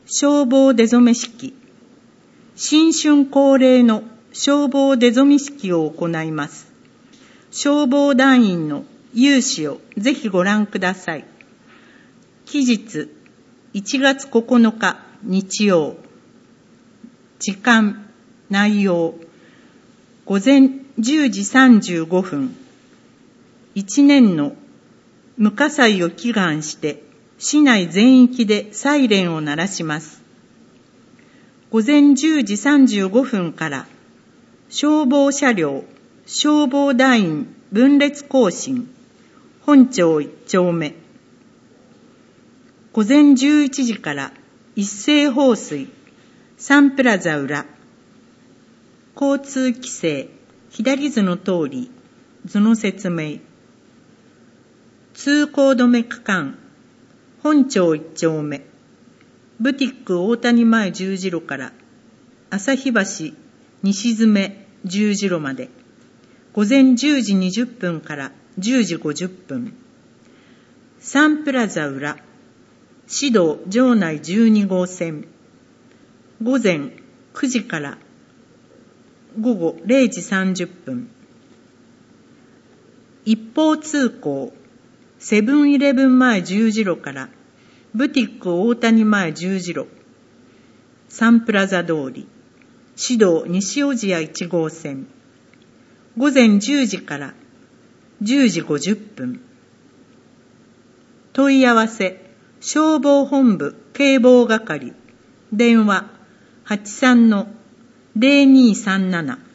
消防出初式、新春恒例の消防出初式を行います。消防団員の有志をぜひご覧ください。期日1月9日日曜。時間、内容、午前10時35分。一年の無火災を祈願して、市内全域でサイレンを鳴らします。午前10時35分から、消防車両、消防団員分列行進、本町1丁目。午前11時から一斉放水、サンプラザ裏。交通規制、左図の通り、図の説明。通行止め区間、本町1丁目。ブティック大谷前十字路から旭橋西詰十字路まで。午前10時20分から10時50分。サンプラザ裏、市道場内12号線。午前9時から午後0時30分。一方通行、セブンイレブン前十字路からブティック大谷前十字路。サンプラザ通り、市道西小千谷1号線。午前10時から10時50分。問い合わせ、消防本部警防係。電話、83-0237。